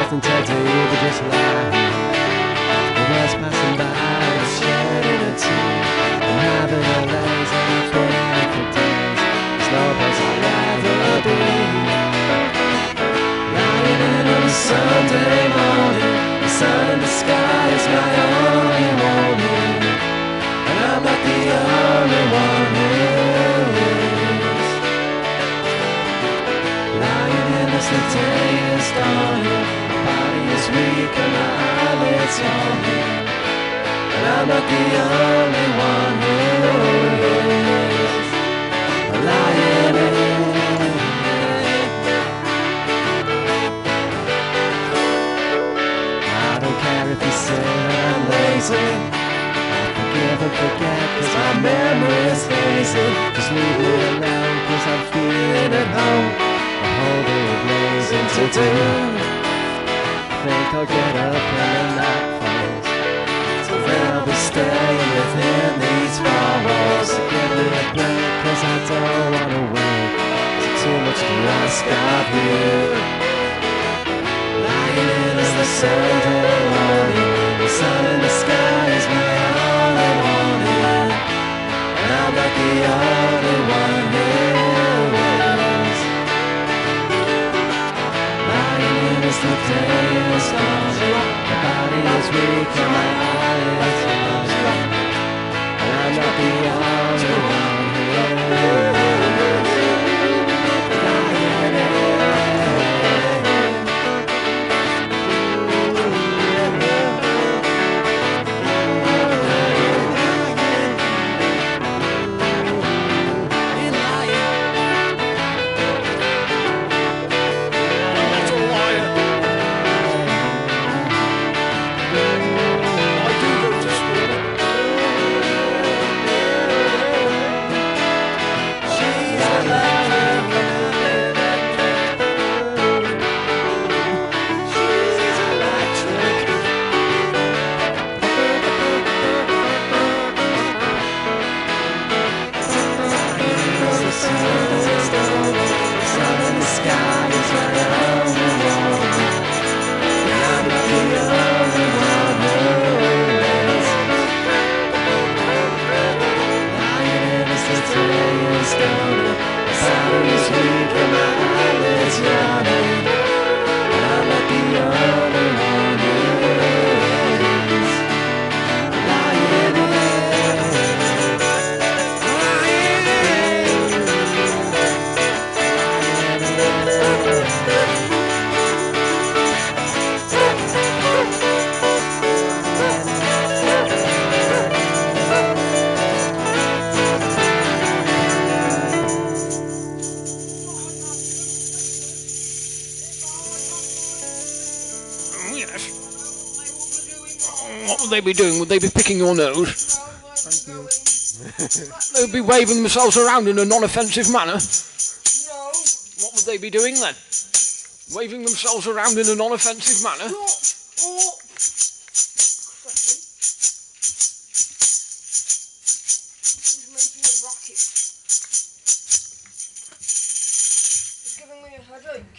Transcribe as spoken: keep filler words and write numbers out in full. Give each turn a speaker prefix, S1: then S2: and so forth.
S1: nothing to do but just lie. The world's passing by, it's shedding a tear. I'm having a lazy break for days. There's no place I'd rather be. Lying in on a Sunday morning, the sun in the sky is my only warning. And I'm not the only one who is. Lying in as the day is dawning, my body is weak and my eyelids yawning. And I'm not the only one who is. Lying in. I don't care if you say that I'm lazy. Forgive and forget, cause my memory is hazy. Just leave me alone, cause I'm feeling at home. A whole day of blazing to do. Think I'll get up when the night falls, so then I'll be staying within these four walls. So give me a break, cause I don't wanna wait. It's too much to ask of you. Lying in as the Sunday morning, the sun in the sky is my only warning. And I'm not the only one who is. Lying in as the day is dawning, my body is weak and my eyelids yawning. And I'm not the only one who is. Lying in.
S2: What would they be doing? Would they be picking your nose?
S1: Thank you.
S2: They would be waving themselves around in a non-offensive manner.
S3: No.
S2: What would they be doing then? Waving themselves around in a non-offensive manner?
S3: Not. Oh. He's making a racket. He's giving me a headache.